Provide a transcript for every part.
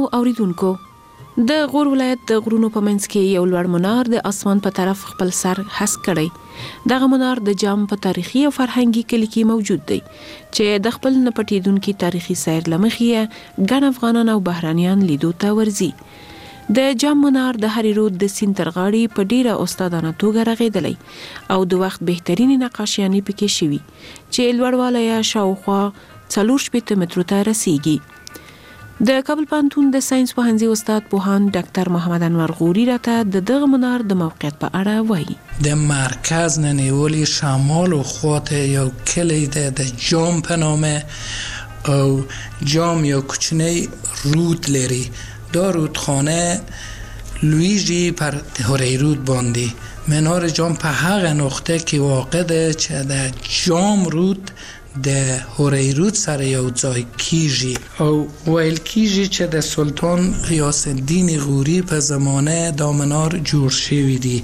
اوریدونکو، د غور ولایت د غرونو په منځ کې یو لوړ منار د اسمان په طرف خپل سر هسک کړی. دغه منار د جام په تاریخي او فرهنګي کلي کې موجود دی چې د خپل نه پټېدونکي تاریخي سیر له مخې ګڼ افغانان او بهرانیان لیدو ته ورځي. د جام منار د هرې رود د سیند تر غاړې په ډیره استادانه توګه رغېدلی او د وخت بهترینې نقاشیانې پکې شوي چې لوړوالی یې شاوخوا 4 مترو ته رسیږي. د کابل پوهنتون د ساينس پوهنځي استاد پوهان ډاکټر محمد انور غوري راته د دغه منار د موقعیت په اړه وایي. د مرکز نه نیولې شمال او خواته یو کلی د جام په نامه او جام یو کوچنی رود لري. دا رودخانه لویجی پر هوری رود باندې. منار جام په هغه نقطه کې واقع ده چې د جام رود د هوری رود سره یو ځای کیږي او ویل کیږي چې د سلطان غیاث الدین غوری په زمانه دا منار جوړ شوی دی.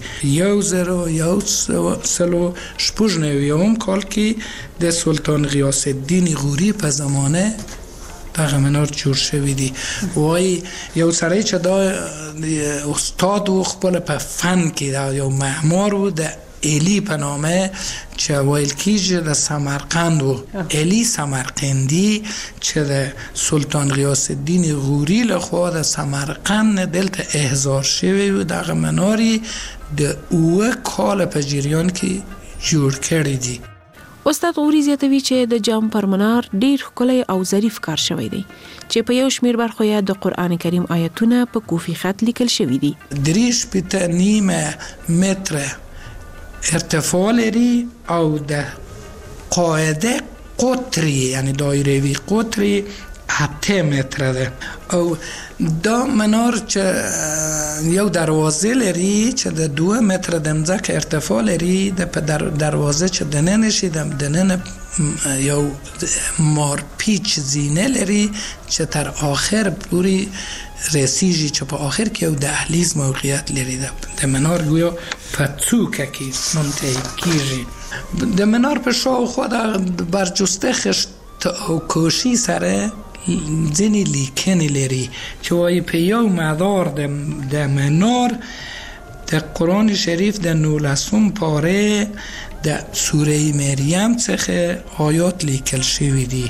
1196 کال کې د سلطان غیاث الدین غوری په زمانه دغه منار جوړ شوی دی. وای یو سړی چې دا استاد و خپل په فن کې دا یو معمار و د الی په نامه چې ویل کیږي د سمرقند و. الی سمرقندی چې د سلطان غیاث الدین غوری لخوا د سمرقند دلته احضار شوی و. دغه مناری د 9 کال په جریان کې جوړ کړی دی. استاد غوري زیاتوي چې د جام پر منار ډیر ښکلی او ظریف کار شوی دی چې په یو شمیر برخو یې د قران کریم آیتونه په کوفی خط لیکل شوی دي. 3.5 متر ارتفاع لري او د قاعده قطری یعنی دایروی قطری 7 متر ده او دا منار چې یو دروازه لري چې د 2 متر د مځکه ارتفاع لري. د دروازه چې دننه شي دننه یو مارپیچ زینه لري چې تر آخر پوری رسیږي چې په آخر کې یو دهلیز موقعیت لري. د منار گویا په څوکه کې منتهی کیږي. د منار په شاوخوا د برجسته خشت او کوشی سره ځینې لیکنې لري چې وایي په یو مدار د منار د قرآن شریف د 19 پاره د سوره مریم څخه آیات لیکل شوی دي.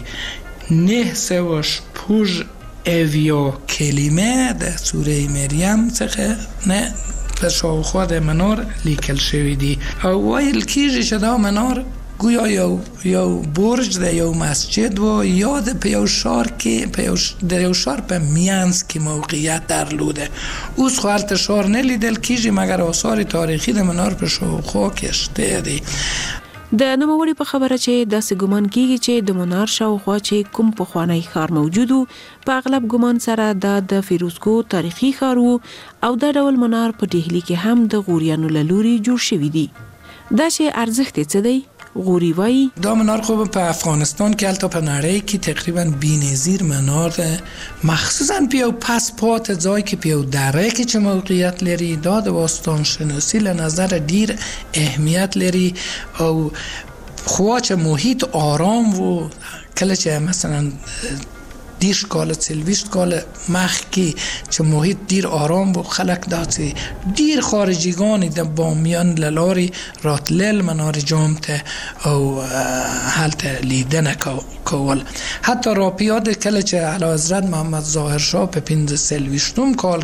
906 اویا کلمه د سوره مریم څخه نه په شاوخوا د منار لیکل شوی دي او ویل کیږي چې دا منار گویا یو برج ده یو مسجد و یا په یو شار کې در یو شار په میانس کې موقعیت درلوده. اوس خو هلته شار نلیدل کیږي مگر آثار تاریخی د منار په شاوخوا کې شته دي. د نوموړي په خبره چې داسې ګمان کیږي چې د منار شاوخوا چې کوم پخوانی ښار موجود و په اغلب ګمان سره د فیروزکو تاریخي ښار و او دا ډول منار په ډهلي کې هم د غوریانو له لوري جوړ شوی دی. دا چې ارزښت یې څه دی؟ غوری وای دا منار خو په افغانستان کې البته په نړۍ کې تقریبا بی‌نظیر منار ده، مخصوصا په یو پس پات ځای کې په یو دره کې چې موقعیت لري. دا د باستان شناسی له نظر ډیر اهمیت لري او خو چې محیط آرام و کله چې مثلا 10 کال 30 کال مخکې چې محیط دیر آرام و خلق داسې دیر خارجیگانی د بامیان للاری راتلل منار جام ته او حالت لیدن کول. حتی راپیاد کله چې اعلی حضرت محمد ظاهر شاه په 15 کال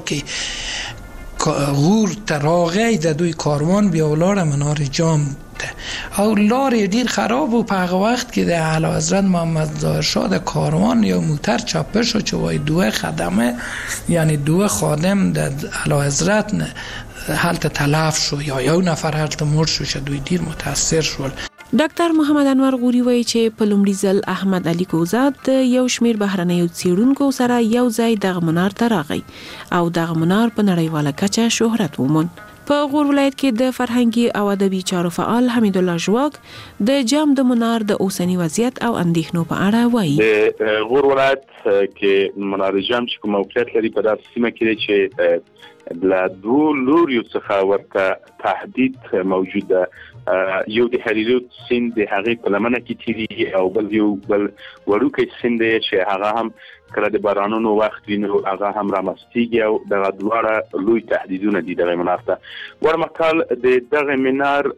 کې غور تراغی د دوی کاروان بیا ولار منار جام او لارې ډیر خراب و. په هغه وخت کې د اعلی حضرت محمد ظاهر شاه د کاروان یو موتر چاپه شو چې وای 2 خدمه یعنی 2 خادم د اعلی حضرت حالت تلف شو یا یو نفر حالت مرد شو چې دوی ډیر متاثر شول. ډاکټر محمد انور غوري وایي چې په لومړي ځل احمد علي کوزاد د یو شمیر بهرنیو څېړونکو سره یو ځای دغه منار ته راغی او دغه منار په نړیواله کچه شهرت وموند. په غور ولایت کې د فرهنګي او ادبي چارو فعال حمید الله ژواک د جام د منار د اوسنی وضعیت او اندېښنو په اړه وایي. د غور ولایت کې منار جام چې کوم موقعیت لري په داسې سیمه کې چې بل دوه لوري څخه ورته تهدید موجود ده. یو د هریرود سیند د هغې په لمنه کې تیریږي او بل وړوکی سیند دی چې هغه هم کله د بارانونو وخت وي نو هغه هم رامستېږي او دغه دواړه لوی تهدیدونه دي دغه منار ته. ورمهال د دغه منار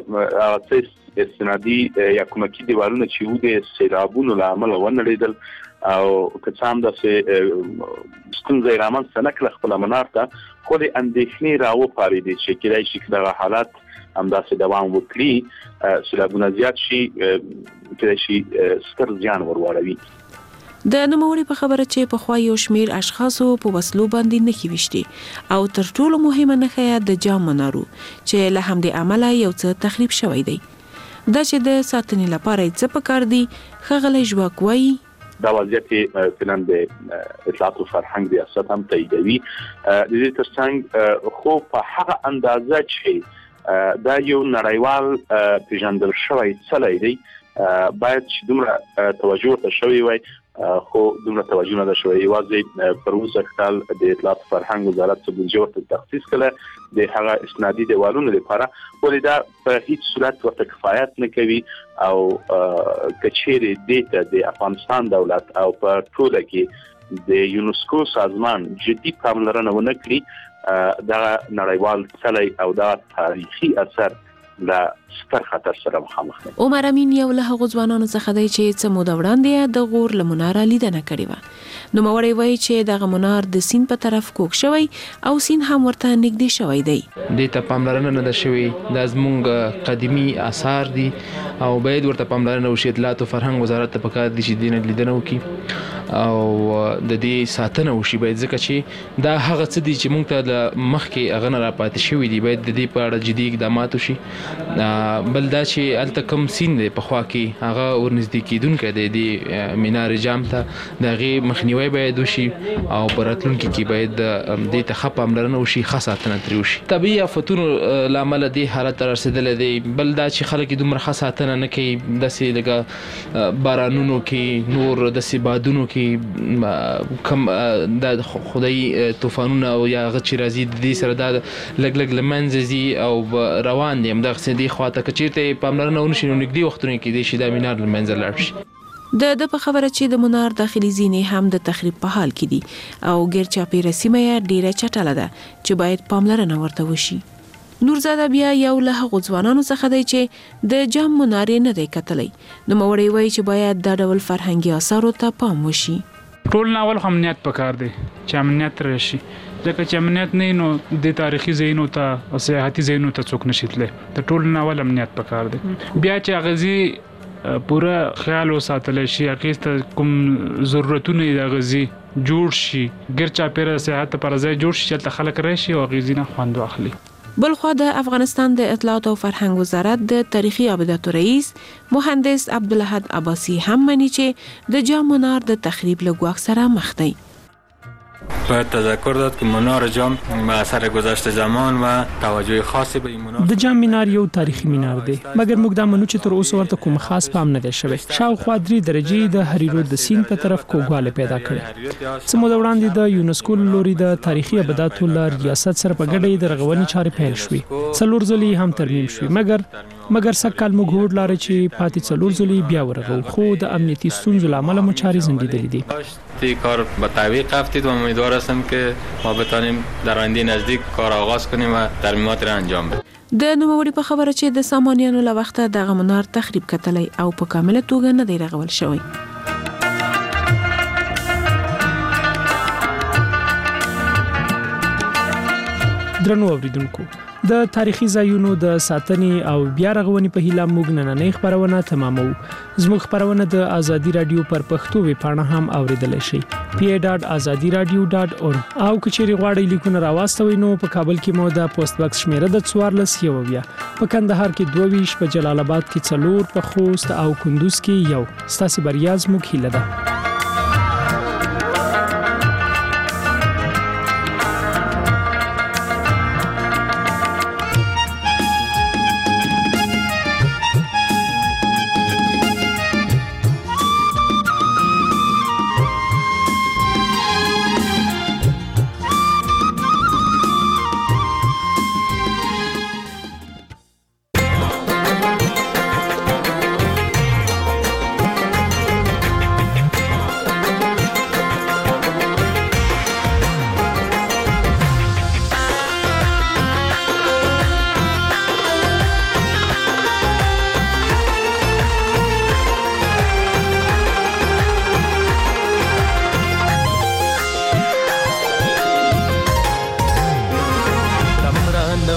استنادي یا کومکي دیوالونه چې وو د سیلابونو له امله ونړېدل او که څه هم داسې ستونزې رامنځته نه کړه خپله منار ته، خو د اندېښنې راوپارېدې چې کېدای شي دغه حالات همداسې دوام وکړي، سیلابونه زیات شي، کېدای شي ستر زیان ور واړوي. د نوموړي په خبره چې پخوا یو شمیر اشخاصو په وسلو باندې نښې ویشتې او تر ټولو مهمه نښه د جام منارو چې له همدې امله یو څه تخریب شوی دی. دا چې د ساتنې لپاره څه پکار دي، ښاغلی ژواک وایي دا وضعیت فعلا د اطلاعات او فرهنګ ریاست هم تاییدوي. د دې ترڅنګ خو په هغه اندازه چې دا یو نړیوال پیژندل شوی څلی دی، باید چې دومره توجه ورته شوی وای، خو دومره توجه نه ده شوی. یوازې پر اوسه کال د اطلاعات فرهنګ وزارت څخه بودجه ورته تخصیص کړه د هغه اسنادي دیوالونو لپاره، ولې دا په هیڅ صورت ورته کفایت نه کوي او کچېرې دې ته د افغانستان دولت او په ټوله کې د یونسکو سازمان جدي پاملرنه ونه کړي، دا نړیوال څلی او دا تاریخي اثر لا ستر خطر سره مخامخ دي. عمر امین یو له هغو ځوانانو څخه دی چې څه موده وړاندې د غور له مناره لیدنه کړې وه. نوموړی وایي چې دغه منار د سیند په طرف کوږ شوی او سیند هم ورته نږدې شوی دی. دې ته پاملرنه نه ده شوې، دا زموږ قدیمي آثار دي او باید ورته پاملرنه وشي. اطلاعات او فرهنګ وزارت ته پکار دي چې دې نه لیدنه وکړي او د دې ساتنه وشي، باید ځکه چې دا هغه څه دي چې موږ ته د مخکې هغه نه راپاتې شوي دي، باید د دې په اړه جدي اقدامات وشي. بل دا چې هلته کوم سیند دی په خوا کې هغه ورنږدې کېدونکی دی د منار جام ته، د هغې مخنیوی باید وشي او په راتلونکي کې باید دې ته ښه پاملرنه وشي، ښه ساتنه ترې وشي. طبیعي آفتونو له امله دې حالت ته رسېدلی دی. بل دا چې خلک یې دومره ښه ساتنه نه کوي، داسې لکه بارانونو کې، نور داسې بادونو کې کم د خدایي طوفانونه او یا هغه چې راځي د دې سره دا لږ لږ له منځه ځي او روان دي همدغسې دې خواته. که چېرته پاملرنه ونشي نو نږدې وختونو کې کېدای شي دا منار له منځه لاړ شي. د په خبره چې د منار داخلي زینې هم د تخریب په حال کې دي او ګیر چاپیره سیمه یې ډیره چټله ده چې باید پاملرنه ورته وشي. نورزاده بیا یو له هغو ځوانانو څخه دی چې د جام منار نه دی کتلی. نوموړی وایي چې باید دا ډول فرهنګي آثارو ته پام وشي. ټول ناول امنیت پکار دی چې امنیت راشي، ځکه چې امنیت نه نو د تاریخي ځایونو ته او سیاحتي ځایونو ته څوک نشي تللی. د ټول ناول امنیت پکار دی. بیا چې غزي پوره خیال وساتل شي، هغې ته کوم ضرورتونه د غزي جوړ شي، ګیر چاپیره سیاحت پر ځای جوړ شي چې خلک راشي او غزي نه خوند واخلي. بلخوا د افغانستان د اطلاعات او فرهنګ وزارت د تاریخي ابداتو رئیس مهندس عبدالاحد عباسی هم مني چې د جام منار د تخریب له ګواښ سره مخ دی. باید تذکر داد که منار جام با اثر گذشت زمان و توجه خاصی به این منار د جام منار یو تاریخي منار دی، مګر موږ دا منو چې تر اوسه ورته کوم خاص پام نه دی شوی. شاوخوا 3 درجې د هریرود د سیند په طرف کوږوالی پیدا کړی. څه موده وړاندې د یونسکو لوري د تاریخي ابداتو له ریاست سره په ګډه د رغونې چارې پیل شوې. 4 ځلې هم ترمیم شوې، مګر سږ کال موږ هوډ لرو چې پاتې 4 ځلې بیا ورغو، خو د امنیتي ستونزو له امله مو چارې ځنډېدلې دي. کار به تعویق رفتید و امیدوار هستم که ما بتانیم در آینده نزدیک کار آغاز کنیم و ترمیمات را انجام بدیم. د نوموړي په خبره چې د سامانیانو له وخته دغه منار تخریب کتلی او په کامله توګه نه دی رغول شوی. درنو اوریدونکو، د تاریخي ځایونو د ساتنې او بیا رغونې په هیله موږ نننۍ خپرونه تمامو. زموږ خپرونه د ازادي رادیو پر پښتو ویبپاڼه هم اوریدلی شئ، pa.azadiradio.org. او که چیرې غواړئ لیکونه راواستوئ نو په کابل کې مو د پوسټ باکس شمیره د 14 په کندهار کې 22 په جلال آباد کې 4 په خوست او کندوز کې 1. ستاسو بریا زموږ هیله ده.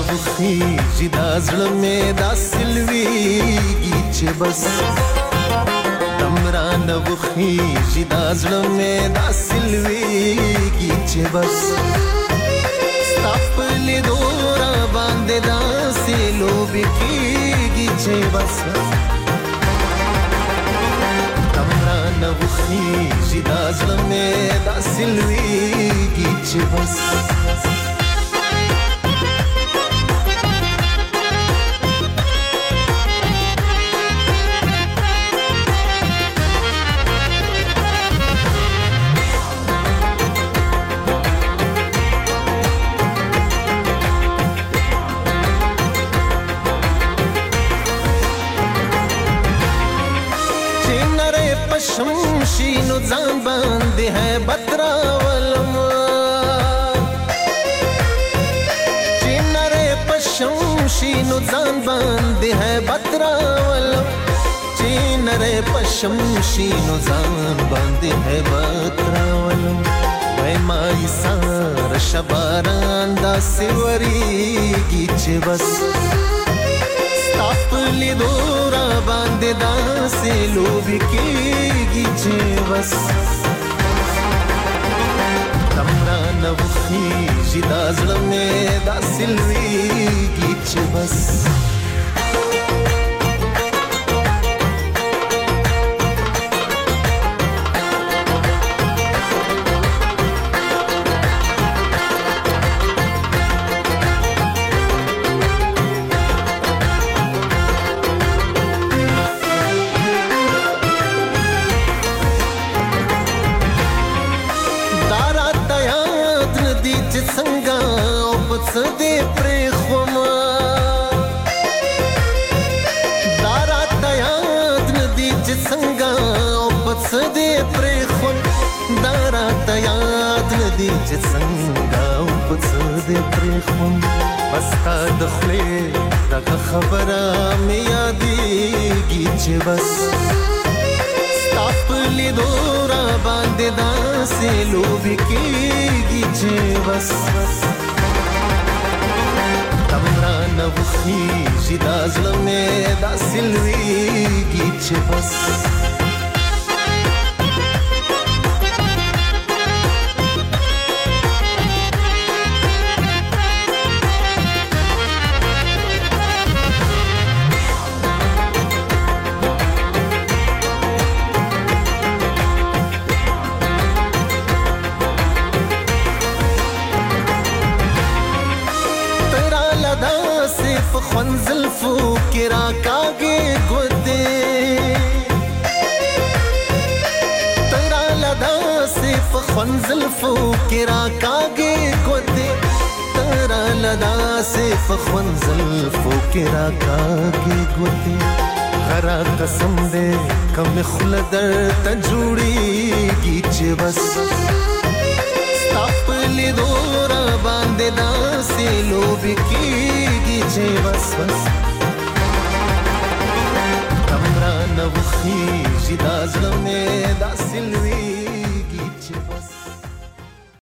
وخیږي دا زړه مې داسې لویږي چې بس تمرانه وخیږي دا زړه مې داسې لویږي چې بس ستا په لیدو را باندې داسې لوبې کېږي چې بس تمرانه وخیږي دا زړه مې داسې لویږي چې بس شمشي نو ځان باندې ہے بتراولم چینره پشمشي نو ځان باندې ہے بتراولم چینره پشمشي نو ځان باندې ہے بتراولم وای مای سار شباران دا سیوریږي چې بس تاپلی دورا باندې داسې لوبې کېږي چې بس تمرانه وخیږي دا زړه مې داسې لویږي چې بس دې پرې خوما دارات یاد ندی چې څنګه او پڅ دې پرې خوم دارات یاد ندی چې څنګه او پڅ دې پرې خوم پستا د خلې دغه خبره مې یادېږي چې بس تاپلی دورا باندې داسې لوبې کېږي چې بس تمرانه وخیږي دا زړه مې داسې لویږي چې بس خنزل فو کرا کاگے گودے تیرا لدا صرف خنزل فو کرا کاگے گودے تیرا لدا صرف خنزل فو کرا کاگے گودے غرا قسم دے کم خلدر تجوڑیږي چې بس تاپلی دورا باندې داسې لوبې کېږي چې بس بس تمرانه وخیږي دا زړه مې داسې لویږي چې بس